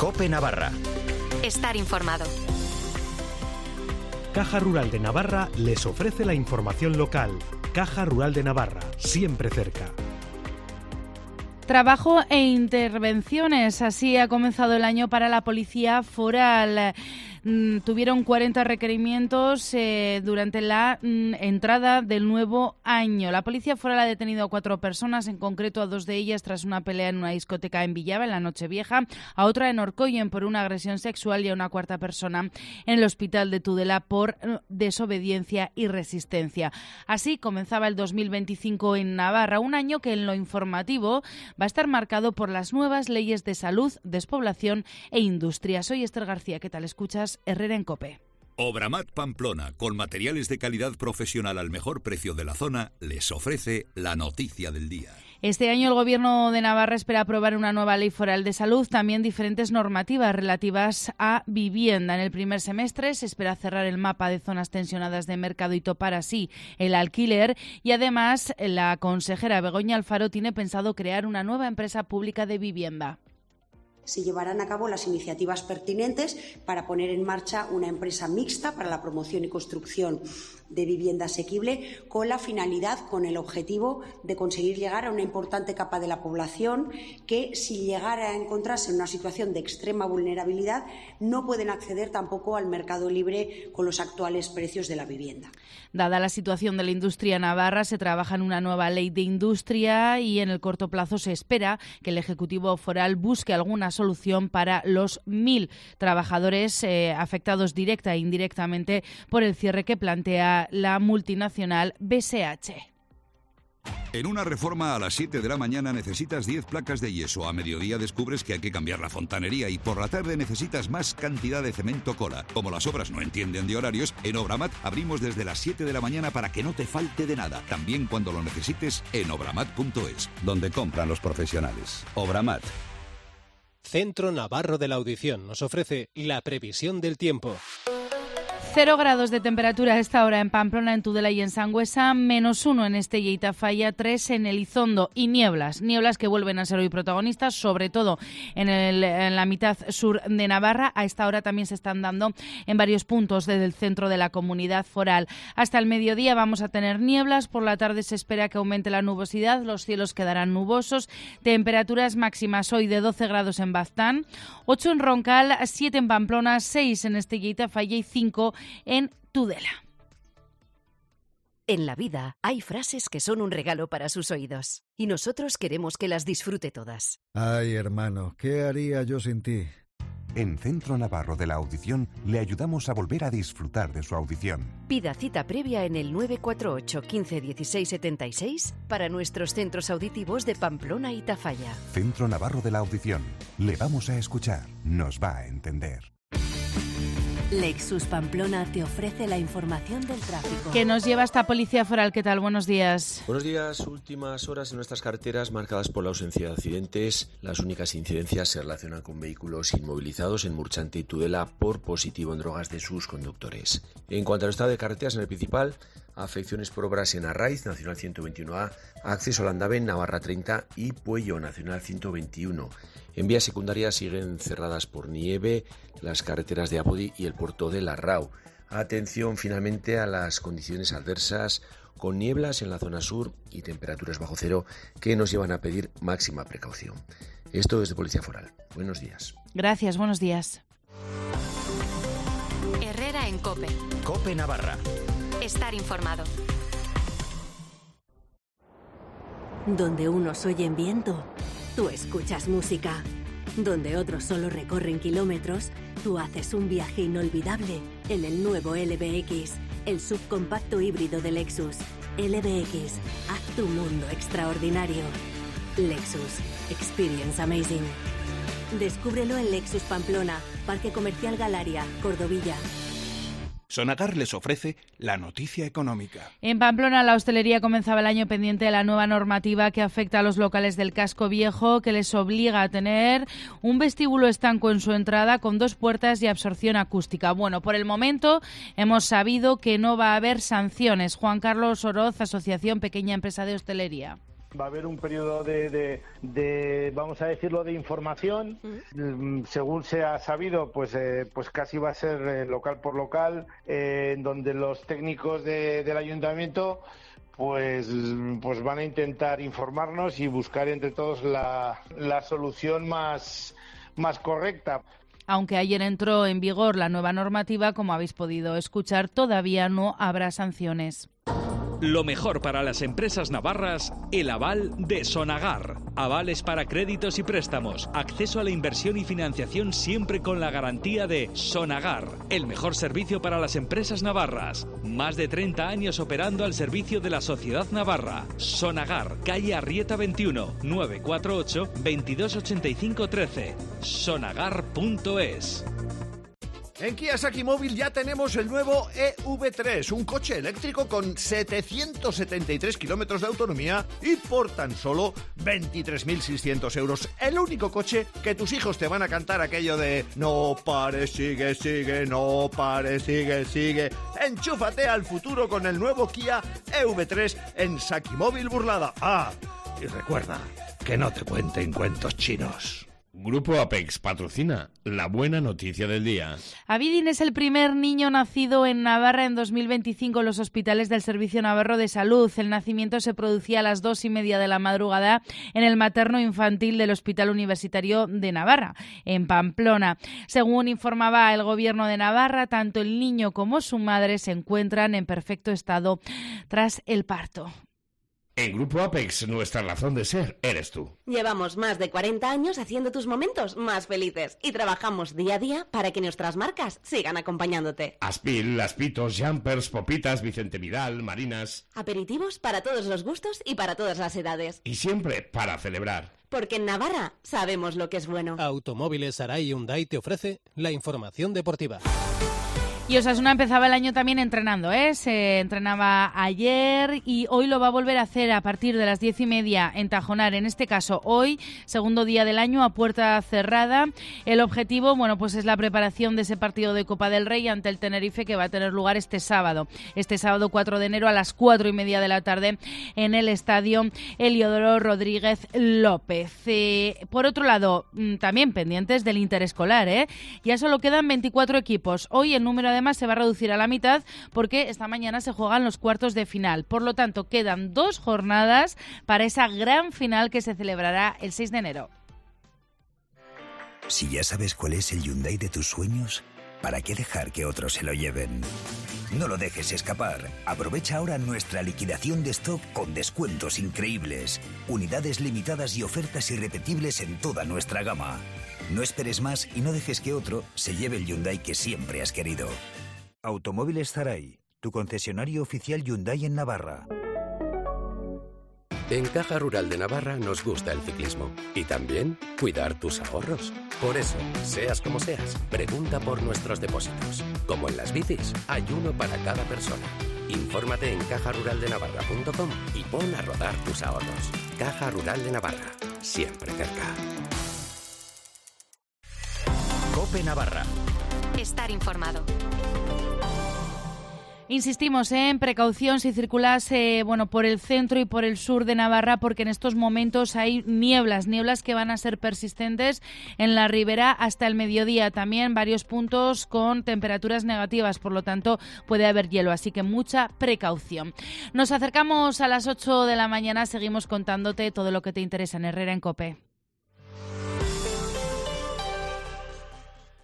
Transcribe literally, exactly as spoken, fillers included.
COPE Navarra. Estar informado. Caja Rural de Navarra les ofrece la información local. Caja Rural de Navarra, siempre cerca. Trabajo e intervenciones. Así ha comenzado el año para la Policía Foral. Mm, tuvieron cuarenta requerimientos eh, durante la mm, entrada del nuevo año. La Policía Foral ha detenido a cuatro personas, en concreto a dos de ellas tras una pelea en una discoteca en Villava en la Nochevieja, a otra en Orcoyen por una agresión sexual y a una cuarta persona en el hospital de Tudela por eh, desobediencia y resistencia. Así comenzaba el dos mil veinticinco en Navarra, un año que en lo informativo va a estar marcado por las nuevas leyes de salud, despoblación e industria. Soy Esther García, ¿qué tal escuchas? Herrera en COPE. Obramat Pamplona, con materiales de calidad profesional al mejor precio de la zona, les ofrece la noticia del día. Este año el Gobierno de Navarra espera aprobar una nueva ley foral de salud, también diferentes normativas relativas a vivienda. En el primer semestre se espera cerrar el mapa de zonas tensionadas de mercado y topar así el alquiler. Y además la consejera Begoña Alfaro tiene pensado crear una nueva empresa pública de vivienda. Se llevarán a cabo las iniciativas pertinentes para poner en marcha una empresa mixta para la promoción y construcción de vivienda asequible, con la finalidad, con el objetivo de conseguir llegar a una importante capa de la población que, si llegara a encontrarse en una situación de extrema vulnerabilidad, no pueden acceder tampoco al mercado libre con los actuales precios de la vivienda. Dada la situación de la industria navarra, se trabaja en una nueva ley de industria y en el corto plazo se espera que el Ejecutivo Foral busque alguna solución para los mil trabajadores eh, afectados directa e indirectamente por el cierre que plantea la multinacional B S H. En una reforma a las siete de la mañana necesitas diez placas de yeso, a mediodía descubres que hay que cambiar la fontanería y por la tarde necesitas más cantidad de cemento cola. Como las obras no entienden de horarios, en Obramat abrimos desde las siete de la mañana para que no te falte de nada. También cuando lo necesites en obramat punto es, donde compran los profesionales. Obramat. Centro Navarro de la Audición nos ofrece la previsión del tiempo. Cero grados de temperatura a esta hora en Pamplona, en Tudela y en Sangüesa, menos uno en Estella y Tafalla, tres en Elizondo y nieblas, nieblas que vuelven a ser hoy protagonistas, sobre todo en, el, en la mitad sur de Navarra. A esta hora también se están dando en varios puntos desde el centro de la comunidad foral. Hasta el mediodía vamos a tener nieblas, por la tarde se espera que aumente la nubosidad, los cielos quedarán nubosos, temperaturas máximas hoy de doce grados en Baztán, ocho en Roncal, siete en Pamplona, seis en Estella y Tafalla y cinco en Tudela. En la vida hay frases que son un regalo para sus oídos y nosotros queremos que las disfrute todas. Ay, hermano, ¿qué haría yo sin ti? En Centro Navarro de la Audición le ayudamos a volver a disfrutar de su audición. Pida cita previa en el nueve cuatro ocho, quince, dieciséis, setenta y seis para nuestros centros auditivos de Pamplona y Tafalla. Centro Navarro de la Audición. Le vamos a escuchar, nos va a entender. Lexus Pamplona te ofrece la información del tráfico. Que nos lleva hasta Policía Foral. ¿Qué tal? Buenos días. Buenos días. Últimas horas en nuestras carreteras marcadas por la ausencia de accidentes. Las únicas incidencias se relacionan con vehículos inmovilizados en Murchante y Tudela por positivo en drogas de sus conductores. En cuanto al estado de carreteras en el principal, afecciones por obras en Arraiz, Nacional ciento veintiuno A, acceso a Landave, Navarra treinta y Puello, Nacional ciento veintiuno. En vías secundarias siguen cerradas por nieve las carreteras de Apodi y el puerto de Larrao. Atención finalmente a las condiciones adversas con nieblas en la zona sur y temperaturas bajo cero que nos llevan a pedir máxima precaución. Esto es de Policía Foral. Buenos días. Gracias, buenos días. Herrera en COPE. COPE Navarra. Estar informado. Donde unos oyen viento, tú escuchas música. Donde otros solo recorren kilómetros, tú haces un viaje inolvidable en el nuevo L B X, el subcompacto híbrido de Lexus. L B X, haz tu mundo extraordinario. Lexus, experience amazing. Descúbrelo en Lexus Pamplona, Parque Comercial Galaria, Cordovilla. Sonagar les ofrece la noticia económica. En Pamplona, la hostelería comenzaba el año pendiente de la nueva normativa que afecta a los locales del casco viejo, que les obliga a tener un vestíbulo estanco en su entrada con dos puertas y absorción acústica. Bueno, por el momento hemos sabido que no va a haber sanciones. Juan Carlos Oroz, Asociación Pequeña Empresa de Hostelería. Va a haber un periodo de, de, de vamos a decirlo, de información. Uh-huh. Según se ha sabido, pues, eh, pues casi va a ser eh, local por local, eh, en donde los técnicos de, del ayuntamiento pues, pues van a intentar informarnos y buscar entre todos la, la solución más, más correcta. Aunque ayer entró en vigor la nueva normativa, como habéis podido escuchar, todavía no habrá sanciones. Lo mejor para las empresas navarras, el aval de Sonagar. Avales para créditos y préstamos, acceso a la inversión y financiación siempre con la garantía de Sonagar. El mejor servicio para las empresas navarras. Más de treinta años operando al servicio de la sociedad navarra. Sonagar, calle Arrieta veintiuno, nueve cuatro ocho, veintidós ochenta y cinco trece. sonagar punto es. En Kia Saki Móvil ya tenemos el nuevo E V tres, un coche eléctrico con setecientos setenta y tres kilómetros de autonomía y por tan solo veintitrés mil seiscientos euros. El único coche que tus hijos te van a cantar aquello de no pares, sigue, sigue, no pares, sigue, sigue. Enchúfate al futuro con el nuevo Kia E V tres en Saki Móvil Burlada. Ah, y recuerda que no te cuenten cuentos chinos. Grupo Apex patrocina la buena noticia del día. Abidin es el primer niño nacido en Navarra en dos mil veinticinco en los hospitales del Servicio Navarro de Salud. El nacimiento se producía a las dos y media de la madrugada en el materno infantil del Hospital Universitario de Navarra, en Pamplona. Según informaba el Gobierno de Navarra, tanto el niño como su madre se encuentran en perfecto estado tras el parto. En Grupo Apex, nuestra razón de ser eres tú. Llevamos más de cuarenta años haciendo tus momentos más felices y trabajamos día a día para que nuestras marcas sigan acompañándote. Aspil, Aspitos, Jumpers, Popitas, Vicente Vidal, Marinas. Aperitivos para todos los gustos y para todas las edades. Y siempre para celebrar. Porque en Navarra sabemos lo que es bueno. Automóviles Arai Hyundai te ofrece la información deportiva. Y Osasuna empezaba el año también entrenando, ¿eh? Se entrenaba ayer y hoy lo va a volver a hacer a partir de las diez y media en Tajonar. En este caso, hoy, segundo día del año, a puerta cerrada. El objetivo, bueno, pues es la preparación de ese partido de Copa del Rey ante el Tenerife que va a tener lugar este sábado. Este sábado cuatro de enero a las cuatro y media de la tarde en el estadio Heliodoro Rodríguez López. Eh, por otro lado, también pendientes del interescolar, ¿eh? Ya solo quedan veinticuatro equipos. Hoy el número además se va a reducir a la mitad porque esta mañana se juegan los cuartos de final. Por lo tanto, quedan dos jornadas para esa gran final que se celebrará el seis de enero. Si ya sabes cuál es el Hyundai de tus sueños, ¿para qué dejar que otros se lo lleven? No lo dejes escapar. Aprovecha ahora nuestra liquidación de stock con descuentos increíbles, unidades limitadas y ofertas irrepetibles en toda nuestra gama. No esperes más y no dejes que otro se lleve el Hyundai que siempre has querido. Automóviles Zaray, tu concesionario oficial Hyundai en Navarra. En Caja Rural de Navarra nos gusta el ciclismo y también cuidar tus ahorros. Por eso, seas como seas, pregunta por nuestros depósitos. Como en las bicis, hay uno para cada persona. Infórmate en caja rural de navarra punto com y pon a rodar tus ahorros. Caja Rural de Navarra, siempre cerca. COPE Navarra. Estar informado. Insistimos ¿eh? en precaución si circulas eh, bueno, por el centro y por el sur de Navarra, porque en estos momentos hay nieblas, nieblas que van a ser persistentes en la ribera hasta el mediodía. También varios puntos con temperaturas negativas, por lo tanto puede haber hielo, así que mucha precaución. Nos acercamos a las ocho de la mañana, seguimos contándote todo lo que te interesa en Herrera en COPE.